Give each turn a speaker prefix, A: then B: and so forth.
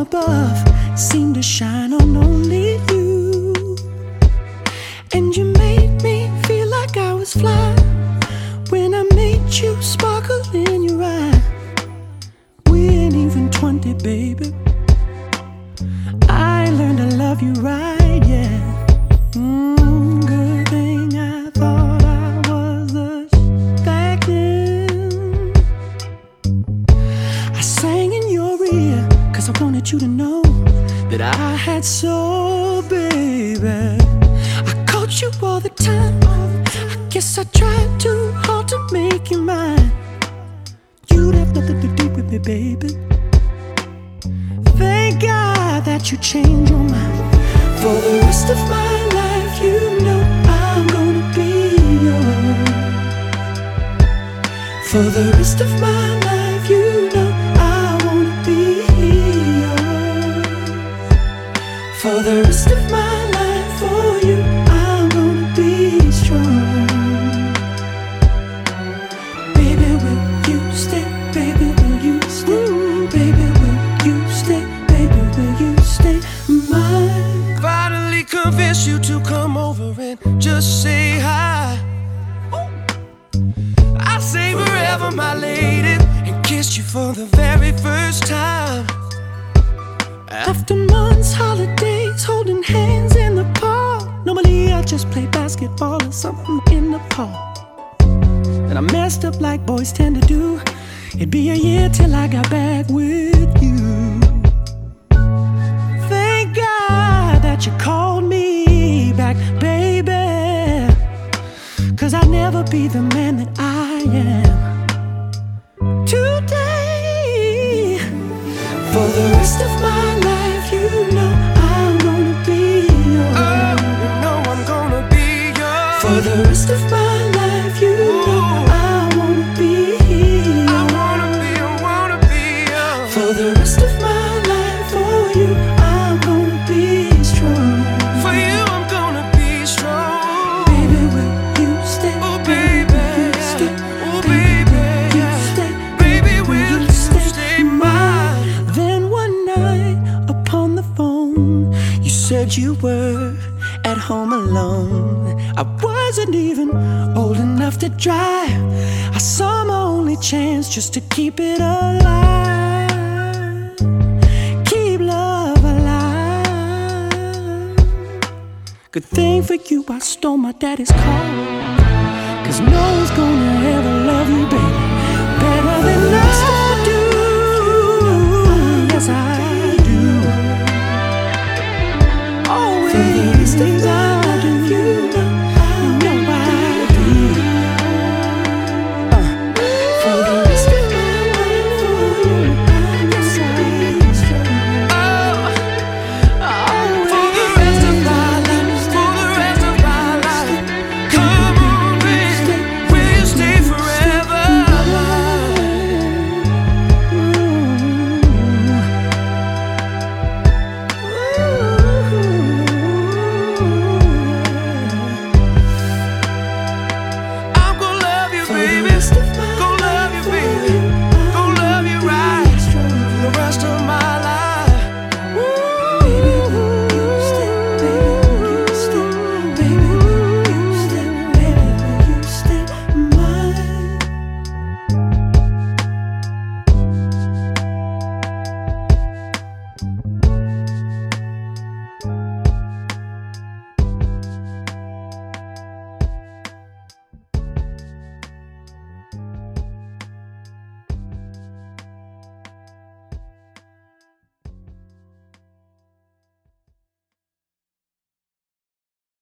A: above seemed to shine on only you. And you made me feel like I was fly when I made you sparkle in your eye. We ain't even 20, baby. I learned to love you right, yeah. Good thing I thought I was a back then. I sang in your ear, cause I wanted you to know that I had soul, baby. I called you all the time. I guess I tried too hard to make you mine. You'd have nothing to do with me, baby. Thank God that you changed your mind. For the rest of my life, you know I'm gonna be yours. For the rest of my life, you know I wanna be yours. For the rest of my life, for you, I'm gonna be strong. Baby, will you stay? Baby, will you stay? Baby, will you stay? Baby, will you stay mine?
B: Finally convince you to come over and just say hi. I'll say forever, my lady, and kiss you for the very first time.
A: After months, holidays, holding hands in the park. Normally I just play basketball or something in the park. And I messed up like boys tend to do. It'd be a year till I got back with you. Thank God that you called me back, baby. Cause I'd never be the man that I am today. For the rest of my life, you know I'm gonna be yours.
B: Oh, you know I'm gonna be yours.
A: For the rest of my life, you know I wanna be yours.
B: I wanna be yours.
A: For the rest of my life, for you, I'm gonna be strong.
B: For you, I'm gonna be strong.
A: Baby, will you stay?
B: Oh, baby,
A: will you stay?
B: oh, baby,
A: will you stay?
B: Baby, will you stay mine?
A: Then one night upon the phone, you said you were at home alone. I wasn't even old enough to drive. I saw my only chance just to keep it alive. Keep love alive. Good thing for you, I stole my daddy's car. Cause no one's gonna ever love you, baby, better than I do. Yes, I do. Always things I do, you know I do. For the rest of my life, for you, yes, I do.
B: For the rest of my life, for the rest of my life. Come on, baby, will you stay forever? I'm gonna love you, baby.